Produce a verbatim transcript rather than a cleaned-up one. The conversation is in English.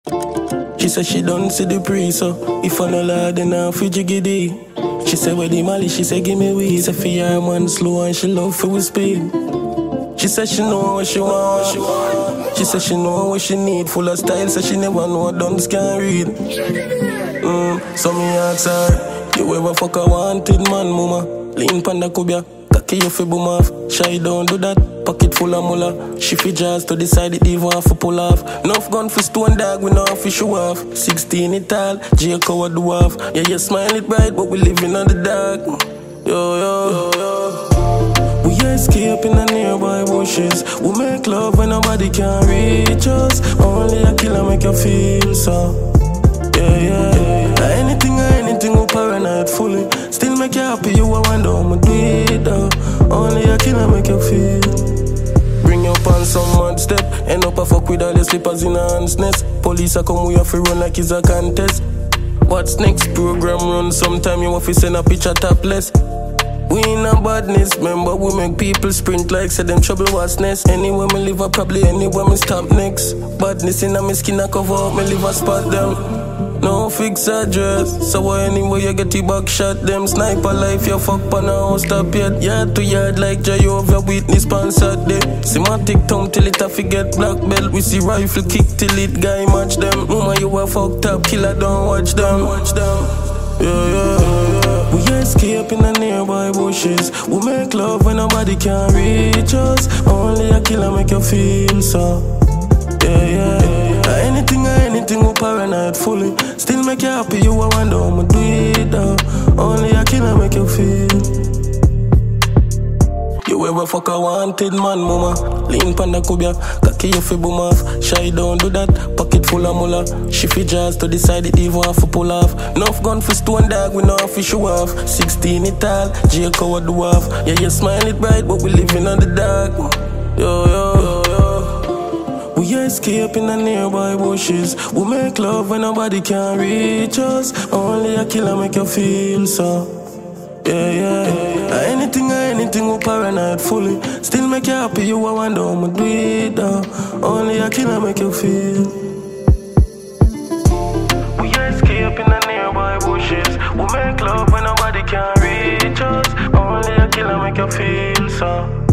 She said she don't see the priest, so if I no lie, then I'm fidgety. She said where the Mali, she said give me weed. Say for your man slow and she love for we speed. She said she know what she want, she want. She said she know what she need, full of style, said she never know what duns can read. Mm, so me ask her, you ever fuck a wanted man, mama? Lean panda kubia, cocky you fi boom off. Shy don't do that, pocket full of mullah. She fi jazz to decide it even have to pull off. Enough gun for stone dog, we know fi show off. Sixteen it all, J coward do off. Yeah, you smile it bright, but we living on the dark. Yo, yo, yo, yo. We escape in the nearby bushes. We make love when nobody can reach us. Only a killer make you feel so. Yeah, yeah, yeah. Anything or anything, we paranoid fully. Still make you happy, you a wonder how me do it though. Only a killer make you feel. Bring your pants some mud step. End up a fuck with all the slippers in a hand's nest. Police a come, we have to run like it's a contest. What's next? Program run, sometime you have to send a picture topless. We in a badness, remember we make people sprint like say them trouble what's next. Anywhere me live, I probably anywhere me stop next. Badness in a me skin, I cover up, me live, I spot them. No fix address, so anywhere you get the back shot, them sniper life, you fuck pan a house stop yet. Yard to yard like Jehovah Witness sponsored day. Semantic tongue till it a forget black belt. We see rifle kick till it guy match them. Mama you a fucked up killer, don't watch them. Watch them. Yeah, yeah, yeah. We escape in the nearby bushes. We make love when nobody can reach us. Only a killer make you feel so. Yeah, yeah, yeah. Anything or anything, we paranoid fully. Still make you happy, you a wonder how me do it though. Only a killer make you feel. You ever fuck a wanted man, mama? Lean panda kubia, cocky you fi boom off. Shy don't do that, pocket full of mullah. She fi jazz to decide it even have to pull off. Enough gun for stone dog, we know how fi show off. Sixteen it all, J coward do off. Yeah, you smile it bright, but we living on the dark. Yo, yo, yo, yo. We escape in the nearby bushes. We make love when nobody can reach us. Only a killer make you feel so. Yeah, yeah, yeah. Anything or anything, we paranoid fully. Still make you happy, you a wonder how me do it though. Only a killer make you feel. We escape in the nearby bushes. We make love when nobody can reach us. Only a killer make you feel so.